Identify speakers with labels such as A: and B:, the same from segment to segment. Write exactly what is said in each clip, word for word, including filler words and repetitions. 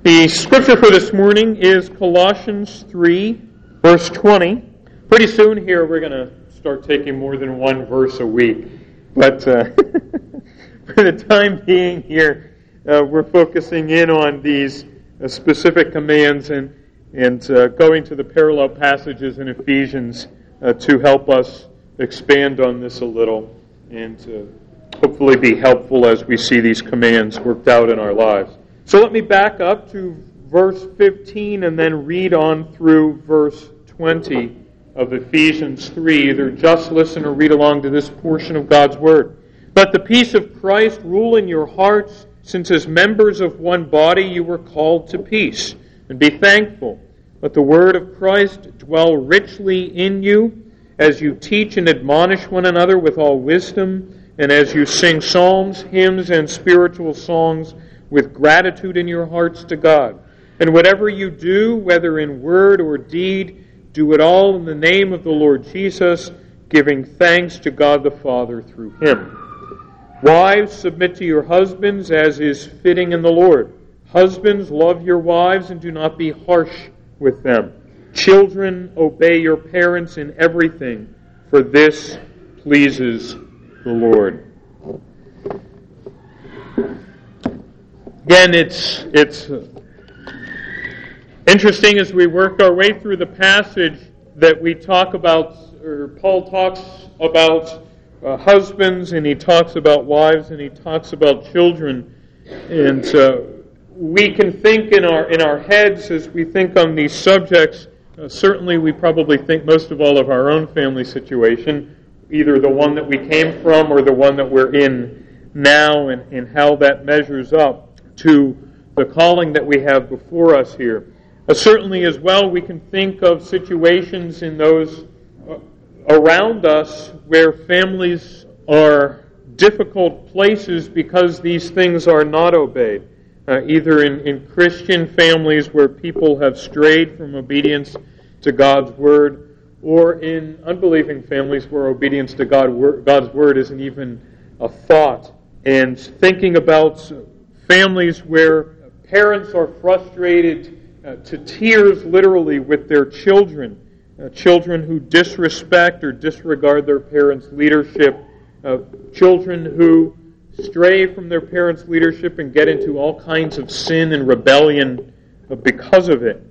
A: The scripture for this morning is Colossians three, verse twenty. Pretty soon here we're going to start taking more than one verse a week. But uh, for the time being here, uh, we're focusing in on these uh, specific commands and, and uh, going to the parallel passages in Ephesians uh, to help us expand on this a little and uh, hopefully be helpful as we see these commands worked out in our lives. So let me back up to verse fifteen and then read on through verse twenty of Ephesians three. Either just listen or read along to this portion of God's Word. Let the peace of Christ rule in your hearts, since as members of one body you were called to peace. And be thankful. Let the word of Christ dwell richly in you, as you teach and admonish one another with all wisdom, and as you sing psalms, hymns, and spiritual songs with gratitude in your hearts to God. And whatever you do, whether in word or deed, do it all in the name of the Lord Jesus, giving thanks to God the Father through Him. Wives, submit to your husbands as is fitting in the Lord. Husbands, love your wives and do not be harsh with them. Children, obey your parents in everything, for this pleases the Lord. Again, it's it's interesting as we work our way through the passage that we talk about, or Paul talks about uh, husbands, and he talks about wives, and he talks about children. And uh, we can think in our in our heads as we think on these subjects. Uh, certainly, we probably think most of all of our own family situation, either the one that we came from or the one that we're in now, and, and how that measures up to the calling that we have before us here. Uh, certainly as well, we can think of situations in those uh, around us where families are difficult places because these things are not obeyed. Uh, either in, in Christian families where people have strayed from obedience to God's Word, or in unbelieving families where obedience to God, God's Word isn't even a thought. And thinking about families where parents are frustrated uh, to tears, literally, with their children, uh, children who disrespect or disregard their parents' leadership, uh, children who stray from their parents' leadership and get into all kinds of sin and rebellion uh, because of it.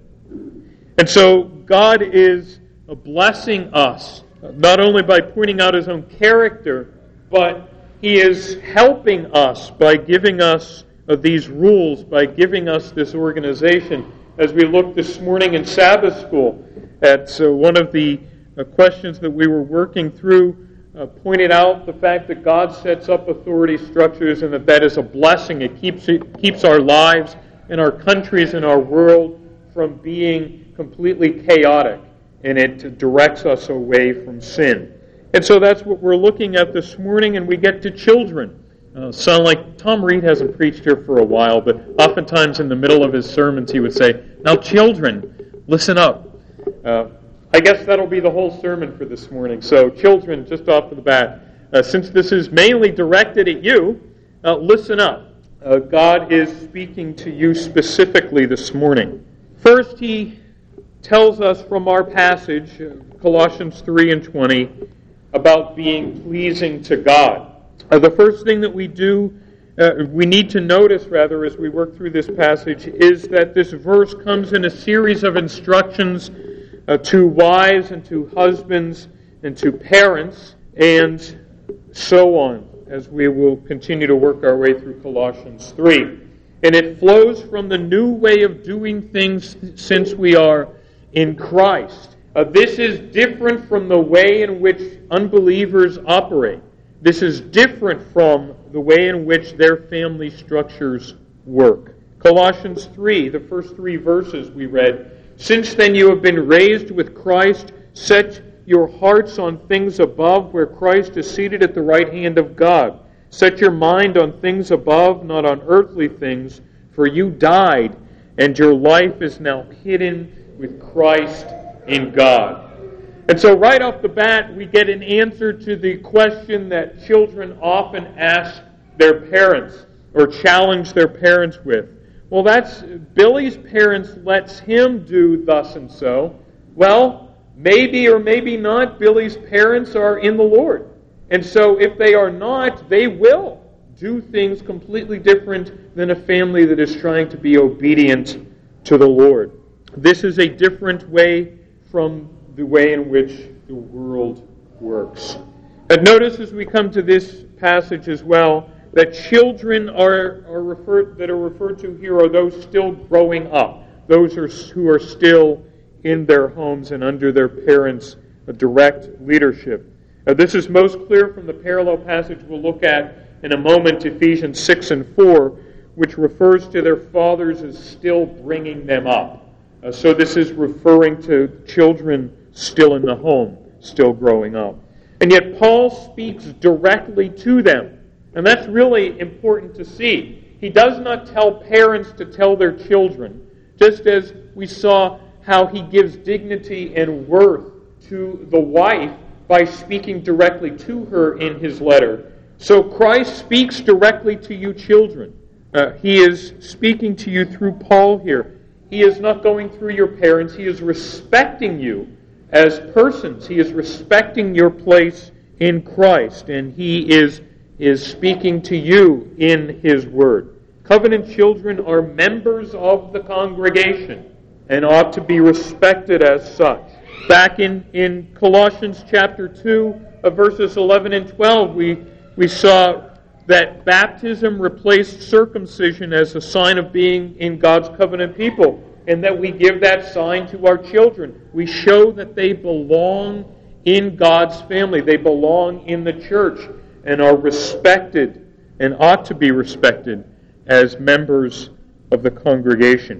A: And so God is uh, blessing us, uh, not only by pointing out His own character, but He is helping us by giving us of these rules, by giving us this organization. As we looked this morning in Sabbath school at uh, one of the uh, questions that we were working through, uh, pointed out the fact that God sets up authority structures and that that is a blessing. It keeps it keeps our lives and our countries and our world from being completely chaotic, and it directs us away from sin. And so that's what we're looking at this morning, and we get to children. Uh, sound like Tom Reed hasn't preached here for a while, but oftentimes in the middle of his sermons he would say, "Now children, listen up." Uh, I guess that'll be the whole sermon for this morning. So children, just off the bat, uh, since this is mainly directed at you, uh, listen up. Uh, God is speaking to you specifically this morning. First, He tells us from our passage, uh, Colossians three and twenty, about being pleasing to God. Uh, the first thing that we do, uh, we need to notice, rather, as we work through this passage, is that this verse comes in a series of instructions uh, to wives and to husbands and to parents, and so on, as we will continue to work our way through Colossians three. And it flows from the new way of doing things since we are in Christ. Uh, this is different from the way in which unbelievers operate. This is different from the way in which their family structures work. Colossians three, the first three verses we read, "Since then you have been raised with Christ, set your hearts on things above, where Christ is seated at the right hand of God. Set your mind on things above, not on earthly things, for you died, and your life is now hidden with Christ in God." And so right off the bat, we get an answer to the question that children often ask their parents or challenge their parents with. well, that's Billy's parents lets him do thus and so. Well, maybe or maybe not, Billy's parents are in the Lord. And so if they are not, they will do things completely different than a family that is trying to be obedient to the Lord. This is a different way from the way in which the world works. But notice as we come to this passage as well, that children are, are referred that are referred to here are those still growing up, those are, who are still in their homes and under their parents' direct leadership. Now, this is most clear from the parallel passage we'll look at in a moment, Ephesians six and four, which refers to their fathers as still bringing them up. Uh, so this is referring to children still in the home, still growing up. And yet Paul speaks directly to them. And that's really important to see. He does not tell parents to tell their children, just as we saw how he gives dignity and worth to the wife by speaking directly to her in his letter. So Christ speaks directly to you children. Uh, he is speaking to you through Paul here. He is not going through your parents. He is respecting you as persons. He is respecting your place in Christ, and he is is speaking to you in his word. Covenant children are members of the congregation and ought to be respected as such. Back in, in Colossians chapter two, uh, verses eleven and twelve, we, we saw that baptism replaced circumcision as a sign of being in God's covenant people, and that we give that sign to our children. We show that they belong in God's family. They belong in the church and are respected and ought to be respected as members of the congregation.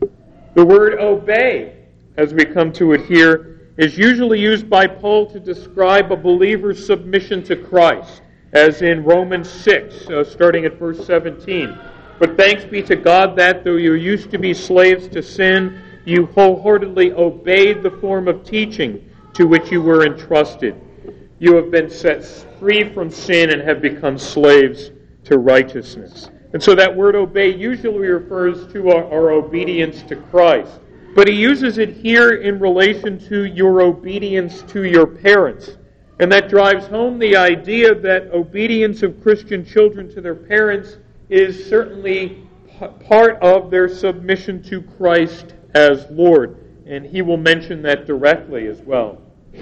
A: The word obey, as we come to it here, is usually used by Paul to describe a believer's submission to Christ, as in Romans six, uh, starting at verse seventeen. But thanks be to God that, though you used to be slaves to sin, you wholeheartedly obeyed the form of teaching to which you were entrusted. You have been set free from sin and have become slaves to righteousness. And so that word obey usually refers to our, our obedience to Christ. But he uses it here in relation to your obedience to your parents. And that drives home the idea that obedience of Christian children to their parents is certainly p- part of their submission to Christ as Lord. And he will mention that directly as well.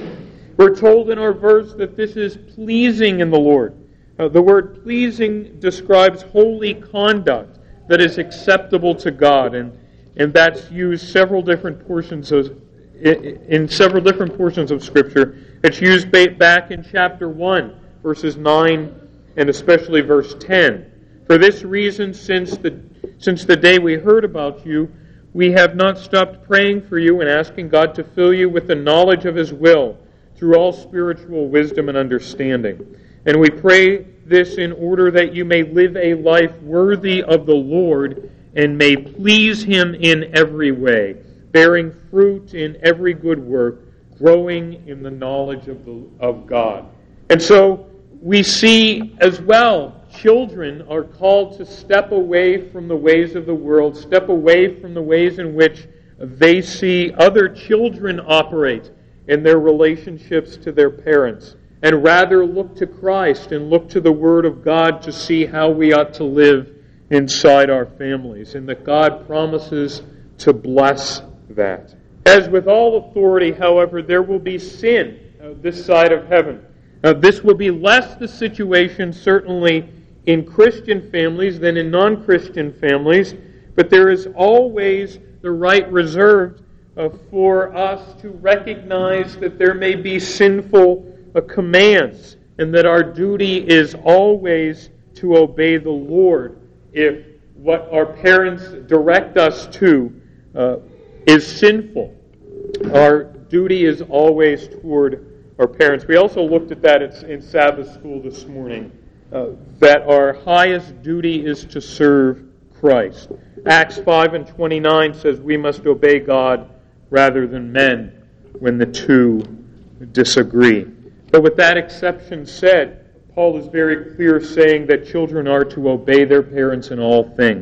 A: We're told in our verse that this is pleasing in the Lord. Uh, the word pleasing describes holy conduct that is acceptable to God, and, and that's used several different portions of in, in several different portions of Scripture. It's used back in chapter one, verses nine and especially verse ten. For this reason, since the since the day we heard about you, we have not stopped praying for you and asking God to fill you with the knowledge of His will, through all spiritual wisdom and understanding. And we pray this in order that you may live a life worthy of the Lord and may please Him in every way, bearing fruit in every good work, growing in the knowledge of, the, of God. And so we see as well, children are called to step away from the ways of the world, step away from the ways in which they see other children operate in their relationships to their parents, and rather look to Christ and look to the Word of God to see how we ought to live inside our families, and that God promises to bless that. As with all authority, however, there will be sin uh, this side of heaven. Uh, this will be less the situation, certainly, in Christian families than in non-Christian families, but there is always the right reserved Uh, for us to recognize that there may be sinful uh, commands and that our duty is always to obey the Lord if what our parents direct us to uh, is sinful. Our duty is always toward our parents. We also looked at that in Sabbath school this morning, uh, that our highest duty is to serve Christ. Acts five and twenty-nine says we must obey God rather than men when the two disagree. But with that exception said, Paul is very clear saying that children are to obey their parents in all things.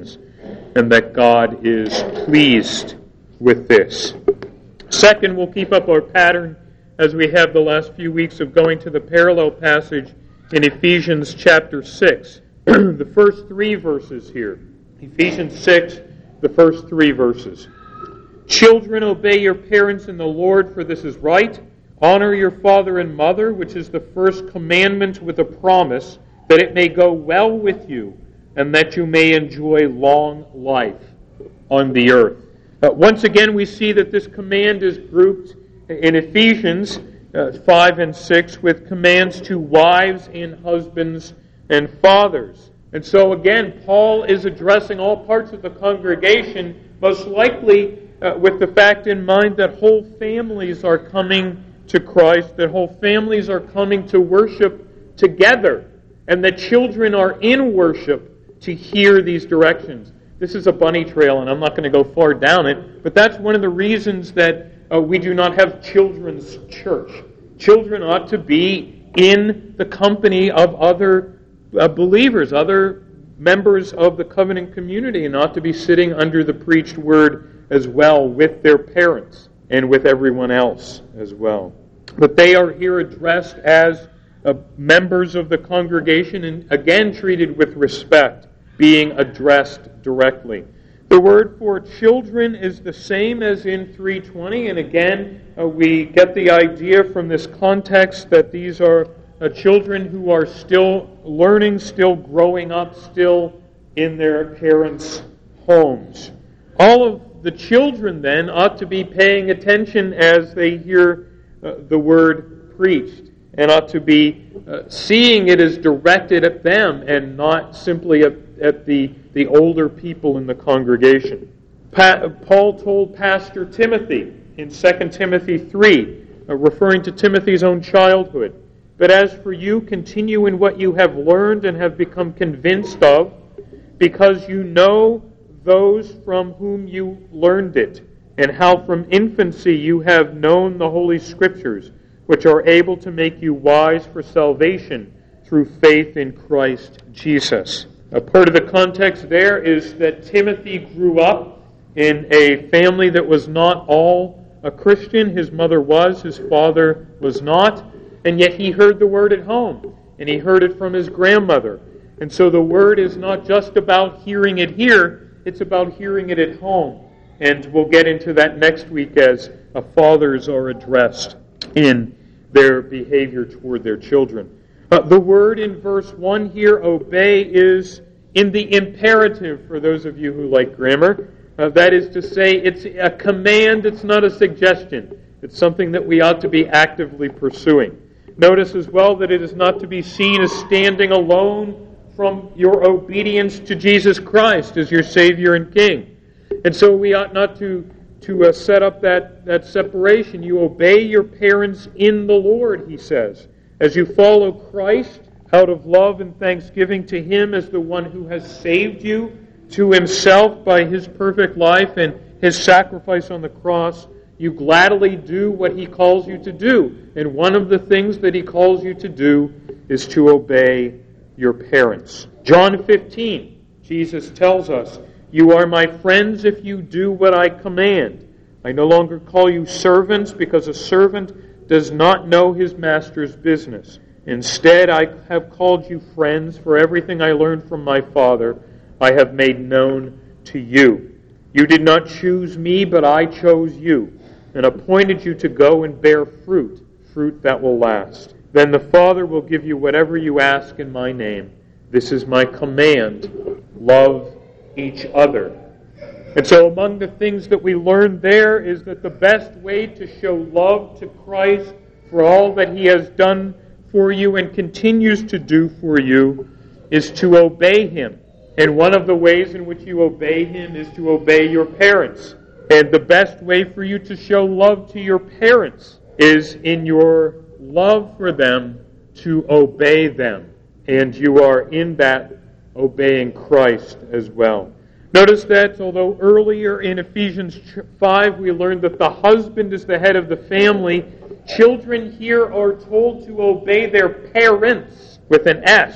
A: and that God is pleased with this. Second, we'll keep up our pattern as we have the last few weeks of going to the parallel passage in Ephesians chapter six. The first three verses here. Ephesians six, the first three verses. Children, obey your parents in the Lord, for this is right. Honor your father and mother, which is the first commandment with a promise, that it may go well with you, and that you may enjoy long life on the earth. Uh, once again, we see that this command is grouped in Ephesians uh, five and six with commands to wives and husbands and fathers. And so again, Paul is addressing all parts of the congregation, most likely uh, with the fact in mind that whole families are coming to Christ, that whole families are coming to worship together, and that children are in worship to hear these directions. This is a bunny trail, and I'm not going to go far down it, but that's one of the reasons that uh, we do not have children's church. Children ought to be in the company of other uh, believers, other members of the covenant community, and ought to be sitting under the preached word as well with their parents and with everyone else as well. But they are here addressed as uh, members of the congregation and again treated with respect, being addressed directly. The word for children is the same as in three twenty, and again uh, we get the idea from this context that these are uh, children who are still learning, still growing up, still in their parents' homes. All of the children then ought to be paying attention as they hear uh, the word preached, and ought to be uh, seeing it as directed at them and not simply at, at the, the older people in the congregation. Pa- Paul told Pastor Timothy in Second Timothy three, uh, referring to Timothy's own childhood, "But as for you, continue in what you have learned and have become convinced of, because you know those from whom you learned it, and how from infancy you have known the Holy Scriptures, which are able to make you wise for salvation through faith in Christ Jesus." A part of the context there is that Timothy grew up in a family that was not all a Christian. His mother was, his father was not, and yet he heard the word at home, and he heard it from his grandmother. And so the word is not just about hearing it here, it's about hearing it at home. And we'll get into that next week as uh, fathers are addressed in their behavior toward their children. Uh, the word in verse one here, obey, is in the imperative for those of you who like grammar. Uh, that is to say, it's a command, it's not a suggestion. It's something that we ought to be actively pursuing. Notice as well that it is not to be seen as standing alone from your obedience to Jesus Christ as your Savior and King. And so we ought not to, to uh, set up that, that separation. You obey your parents in the Lord, he says, as you follow Christ out of love and thanksgiving to Him as the one who has saved you to Himself by His perfect life and His sacrifice on the cross. You gladly do what He calls you to do. And one of the things that He calls you to do is to obey your parents. John fifteen, Jesus tells us, "You are my friends if you do what I command. I no longer call you servants, because a servant does not know his master's business. Instead, I have called you friends, for everything I learned from my Father I have made known to you. You did not choose me, but I chose you, and appointed you to go and bear fruit, fruit that will last. Then the Father will give you whatever you ask in my name. This is my command. Love each other." And so among the things that we learn there is that the best way to show love to Christ for all that He has done for you and continues to do for you is to obey Him. And one of the ways in which you obey Him is to obey your parents. And the best way for you to show love to your parents is in your love for them to obey them. And you are in that obeying Christ as well. Notice that although earlier in Ephesians five we learned that the husband is the head of the family, children here are told to obey their parents with an S.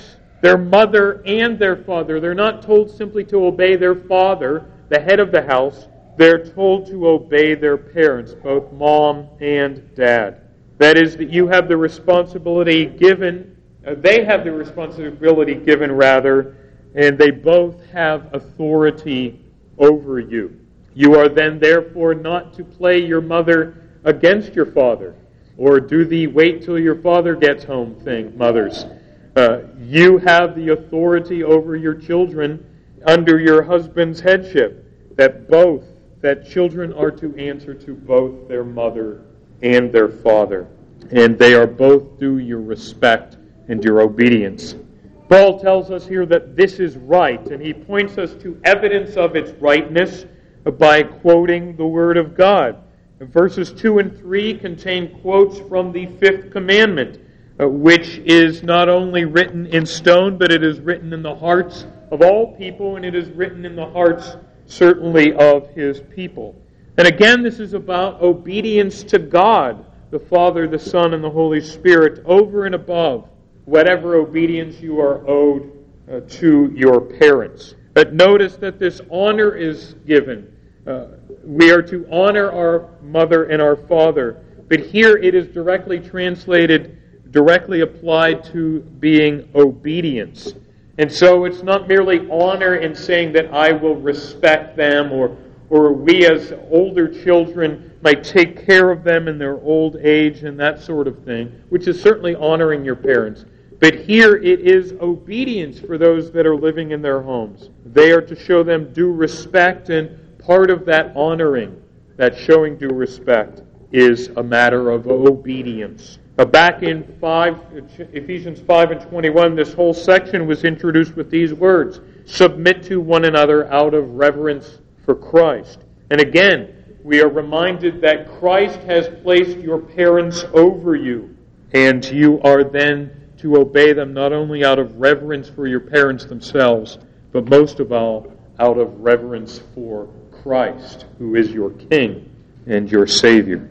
A: their mother and their father. They're not told simply to obey their father, the head of the house. They're told to obey their parents, both mom and dad. That is, that you have the responsibility given, uh, they have the responsibility given, rather, and they both have authority over you. You are then, therefore, not to play your mother against your father, or do the wait till your father gets home thing, mothers. Uh, you have the authority over your children under your husband's headship, that both, that children are to answer to both their mother and their father, and they are both due your respect and your obedience. Paul tells us here that this is right, and he points us to evidence of its rightness by quoting the Word of God. Verses two and three contain quotes from the fifth commandment, uh, which is not only written in stone, but it is written in the hearts of all people, and it is written in the hearts, certainly, of His people. And again, this is about obedience to God, the Father, the Son, and the Holy Spirit, over and above whatever obedience you are owed uh, to your parents. But notice that this honor is given. Uh, we are to honor our mother and our father. But here it is directly translated, directly applied to being obedience. And so it's not merely honor in saying that I will respect them, or, or we as older children might take care of them in their old age and that sort of thing, which is certainly honoring your parents. But here it is obedience for those that are living in their homes. They are to show them due respect, and part of that honoring, that showing due respect, is a matter of obedience. Now back in five, Ephesians five and twenty-one, this whole section was introduced with these words: submit to one another out of reverence for Christ. And again, we are reminded that Christ has placed your parents over you, and you are then to obey them not only out of reverence for your parents themselves, but most of all, out of reverence for Christ, who is your King and your Savior.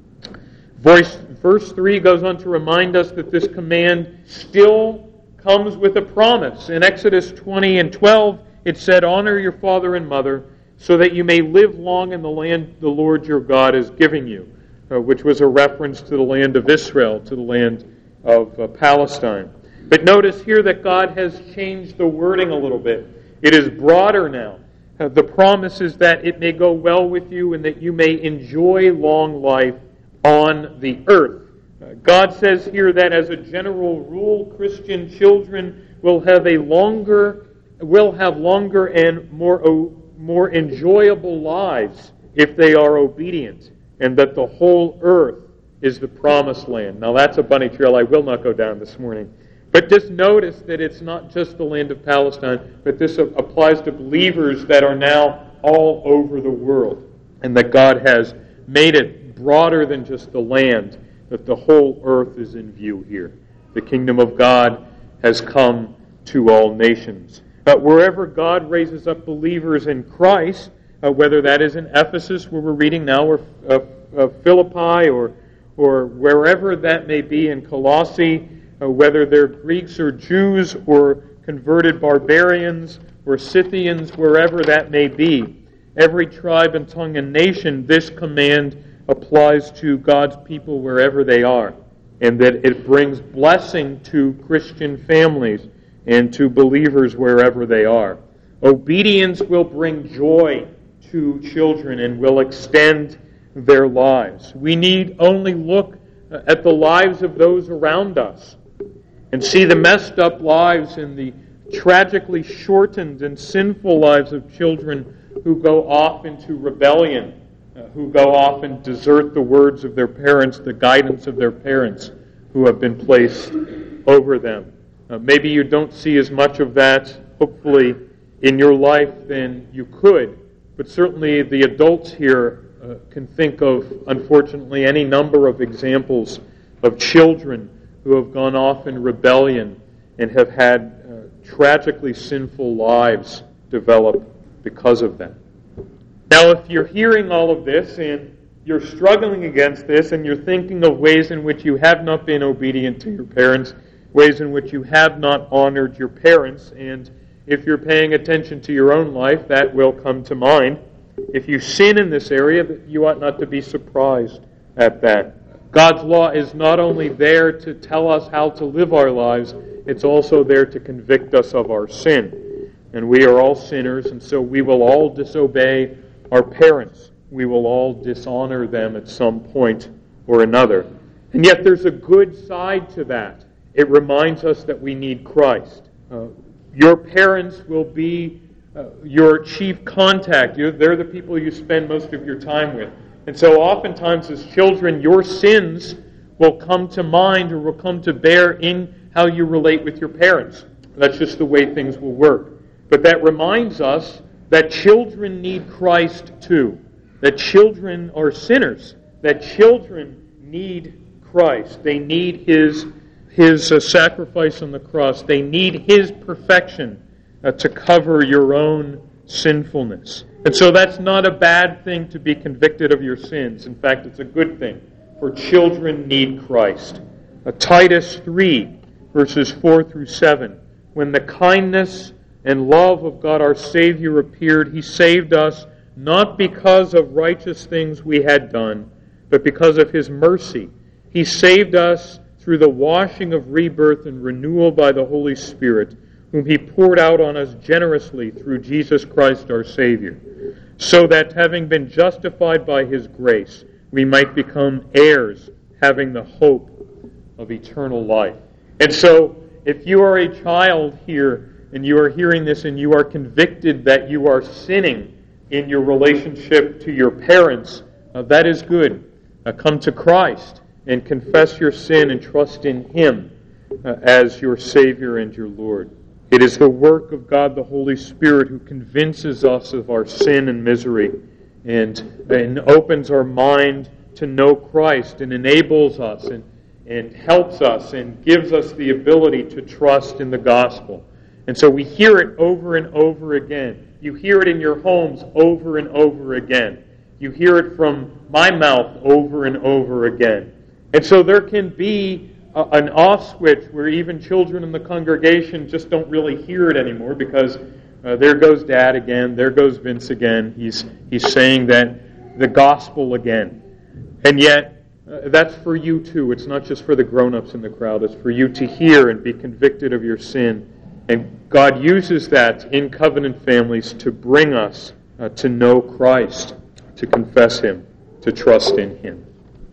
A: Verse, verse three goes on to remind us that this command still comes with a promise. In Exodus twenty and twelve, it said, honor your father and mother, so that you may live long in the land the Lord your God is giving you, uh, which was a reference to the land of Israel, to the land of uh, Palestine. But notice here that God has changed the wording a little bit. It is broader now. Uh, the promise is that it may go well with you and that you may enjoy long life on the earth. Uh, God says here that as a general rule, Christian children will have a longer, will have longer and more o- more enjoyable lives if they are obedient, and that the whole earth is the promised land. Now that's a bunny trail I will not go down this morning. But just notice that it's not just the land of Palestine, but this applies to believers that are now all over the world, and that God has made it broader than just the land, that the whole earth is in view here. The kingdom of God has come to all nations. But wherever God raises up believers in Christ, uh, whether that is in Ephesus, where we're reading now, or uh, uh, Philippi, or or wherever that may be in Colossae, uh, whether they're Greeks or Jews or converted barbarians or Scythians, wherever that may be, every tribe and tongue and nation, this command applies to God's people wherever they are, and that it brings blessing to Christian families and to believers wherever they are. Obedience will bring joy to children and will extend their lives. We need only look at the lives of those around us and see the messed up lives and the tragically shortened and sinful lives of children who go off into rebellion, uh, who go off and desert the words of their parents, the guidance of their parents who have been placed over them. Uh, maybe you don't see as much of that, hopefully, in your life than you could, but certainly the adults here uh, can think of, unfortunately, any number of examples of children who have gone off in rebellion and have had uh, tragically sinful lives develop because of that. Now, if you're hearing all of this and you're struggling against this and you're thinking of ways in which you have not been obedient to your parents, ways in which you have not honored your parents. And if you're paying attention to your own life, that will come to mind. If you sin in this area, you ought not to be surprised at that. God's law is not only there to tell us how to live our lives, it's also there to convict us of our sin. And we are all sinners, and so we will all disobey our parents. We will all dishonor them at some point or another. And yet there's a good side to that. It reminds us that we need Christ. Uh, your parents will be uh, your chief contact. You're, they're the people you spend most of your time with. And so oftentimes as children, your sins will come to mind or will come to bear in how you relate with your parents. That's just the way things will work. But that reminds us that children need Christ too. That children are sinners. That children need Christ. They need His, his uh, sacrifice on the cross. They need His perfection uh, to cover your own sinfulness. And so that's not a bad thing to be convicted of your sins. In fact, it's a good thing. For children need Christ. Uh, Titus three, verses four through seven. When the kindness and love of God our Savior appeared, He saved us not because of righteous things we had done, but because of His mercy. He saved us through the washing of rebirth and renewal by the Holy Spirit, whom He poured out on us generously through Jesus Christ our Savior, so that having been justified by His grace, we might become heirs, having the hope of eternal life. And so, if you are a child here, and you are hearing this, and you are convicted that you are sinning in your relationship to your parents, uh, that is good. Uh, come to Christ and confess your sin and trust in Him uh, as your Savior and your Lord. It is the work of God the Holy Spirit who convinces us of our sin and misery and, and opens our mind to know Christ and enables us and, and helps us and gives us the ability to trust in the gospel. And so we hear it over and over again. You hear it in your homes over and over again. You hear it from my mouth over and over again. And so there can be a, an off switch where even children in the congregation just don't really hear it anymore because uh, there goes Dad again, there goes Vince again. He's, he's saying that the gospel again. And yet, uh, that's for you too. It's not just for the grown-ups in the crowd. It's for you to hear and be convicted of your sin. And God uses that in covenant families to bring us uh, to know Christ, to confess Him, to trust in Him.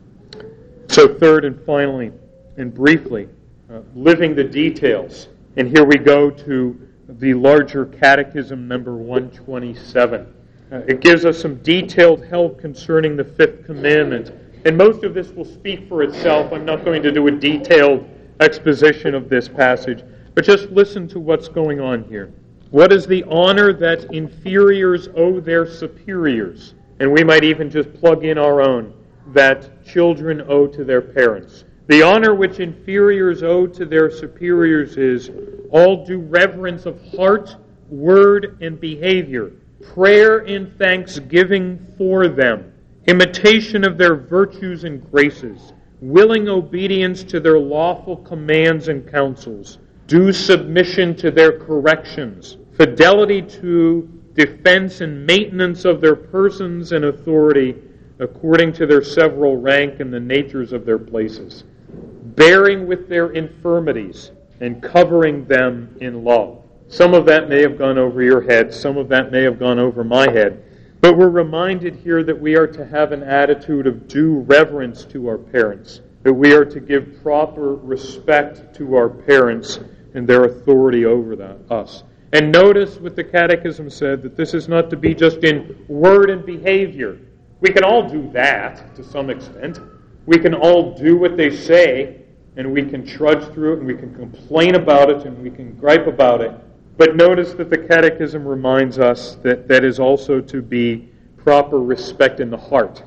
A: So third and finally, and briefly, uh, living the details. And here we go to the larger catechism, number one twenty-seven. Uh, it gives us some detailed help concerning the fifth commandment. And most of this will speak for itself. I'm not going to do a detailed exposition of this passage. But just listen to what's going on here. What is the honor that inferiors owe their superiors? And we might even just plug in our own, that children owe to their parents. The honor which inferiors owe to their superiors is all due reverence of heart, word, and behavior, prayer and thanksgiving for them, imitation of their virtues and graces, willing obedience to their lawful commands and counsels, due submission to their corrections, fidelity to defense and maintenance of their persons and authority according to their several rank and the natures of their places, bearing with their infirmities and covering them in love. Some of that may have gone over your head, some of that may have gone over my head, but we're reminded here that we are to have an attitude of due reverence to our parents, that we are to give proper respect to our parents and their authority over that, us. And notice what the Catechism said, that this is not to be just in word and behavior. We can all do that to some extent. We can all do what they say, and we can trudge through it, and we can complain about it, and we can gripe about it. But notice that the Catechism reminds us that that is also to be proper respect in the heart.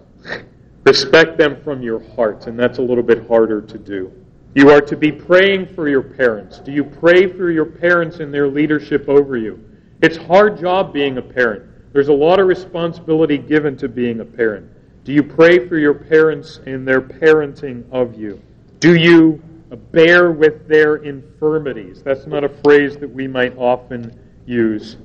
A: Respect them from your heart, and that's a little bit harder to do. You are to be praying for your parents. Do you pray for your parents and their leadership over you? It's a hard job being a parent. There's a lot of responsibility given to being a parent. Do you pray for your parents and their parenting of you? Do you bear with their infirmities. That's not a phrase that we might often use.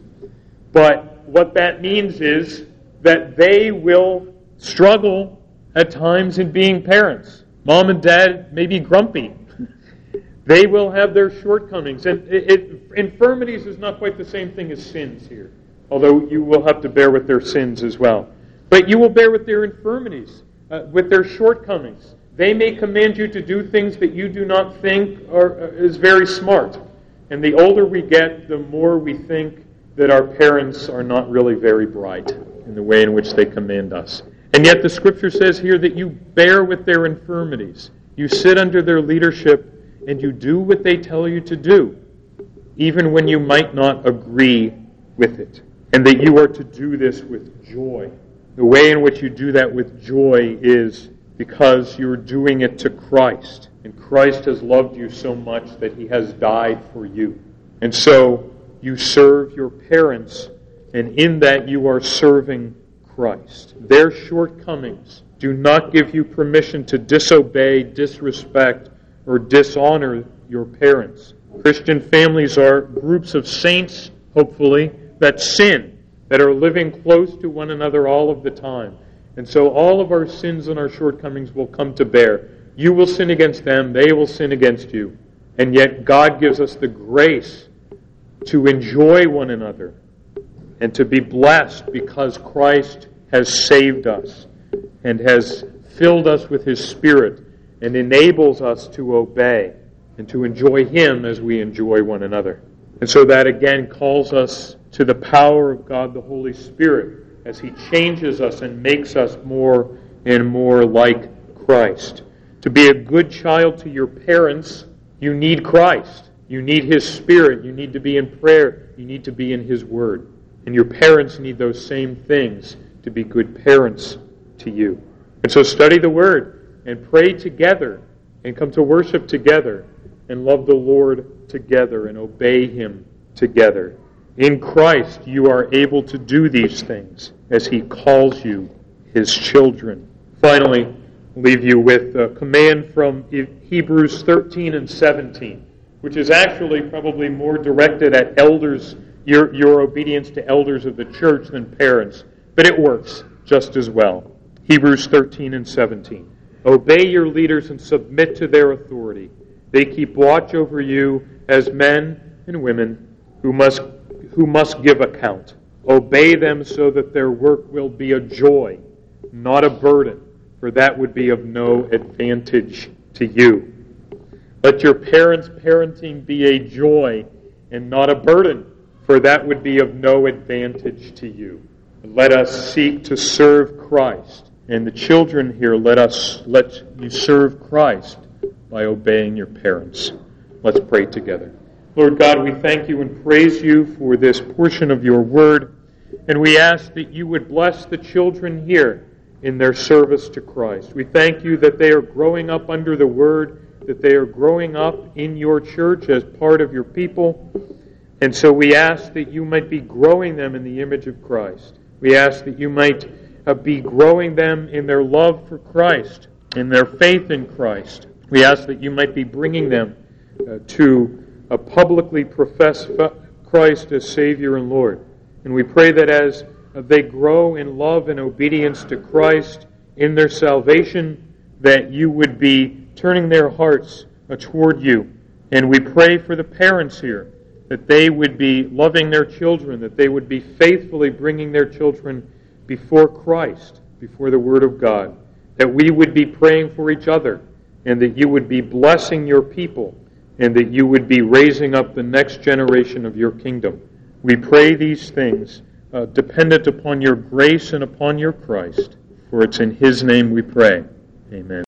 A: But what that means is that they will struggle at times in being parents. Mom and dad may be grumpy. They will have their shortcomings. And it, it, infirmities is not quite the same thing as sins here, although you will have to bear with their sins as well. But you will bear with their infirmities, uh, with their shortcomings. They may command you to do things that you do not think are, uh, is very smart. And the older we get, the more we think that our parents are not really very bright in the way in which they command us. And yet the Scripture says here that you bear with their infirmities. You sit under their leadership and you do what they tell you to do, even when you might not agree with it. And that you are to do this with joy. The way in which you do that with joy is because you're doing it to Christ. And Christ has loved you so much that He has died for you. And so you serve your parents, and in that you are serving Christ. Their shortcomings do not give you permission to disobey, disrespect, or dishonor your parents. Christian families are groups of saints, hopefully, that sin, that are living close to one another all of the time. And so all of our sins and our shortcomings will come to bear. You will sin against them, they will sin against you. And yet God gives us the grace to enjoy one another and to be blessed because Christ has saved us and has filled us with His Spirit and enables us to obey and to enjoy Him as we enjoy one another. And so that again calls us to the power of God the Holy Spirit as He changes us and makes us more and more like Christ. To be a good child to your parents, you need Christ. You need His Spirit. You need to be in prayer. You need to be in His Word. And your parents need those same things to be good parents to you. And so study the Word and pray together and come to worship together and love the Lord together and obey Him together. In Christ you are able to do these things as He calls you His children. Finally, I'll leave you with a command from Hebrews thirteen and seventeen, which is actually probably more directed at elders, your, your obedience to elders of the church than parents, but it works just as well. Hebrews thirteen and seventeen. Obey your leaders and submit to their authority. They keep watch over you as men and women who must who must give account. Obey them so that their work will be a joy, not a burden, for that would be of no advantage to you. Let your parents' parenting be a joy and not a burden, for that would be of no advantage to you. Let us seek to serve Christ. And the children here, let us let you serve Christ by obeying your parents. Let's pray together. Lord God, we thank you and praise you for this portion of your word, and we ask that you would bless the children here in their service to Christ. We thank you that they are growing up under the word, that they are growing up in your church as part of your people, and so we ask that you might be growing them in the image of Christ. We ask that you might uh, be growing them in their love for Christ, in their faith in Christ. We ask that you might be bringing them uh, to uh, publicly profess Christ as Savior and Lord. And we pray that as uh, they grow in love and obedience to Christ in their salvation, that you would be turning their hearts uh, toward you. And we pray for the parents here, that they would be loving their children, that they would be faithfully bringing their children before Christ, before the Word of God, that we would be praying for each other, and that you would be blessing your people, and that you would be raising up the next generation of your kingdom. We pray these things uh, dependent upon your grace and upon your Christ, for it's in His name we pray. Amen.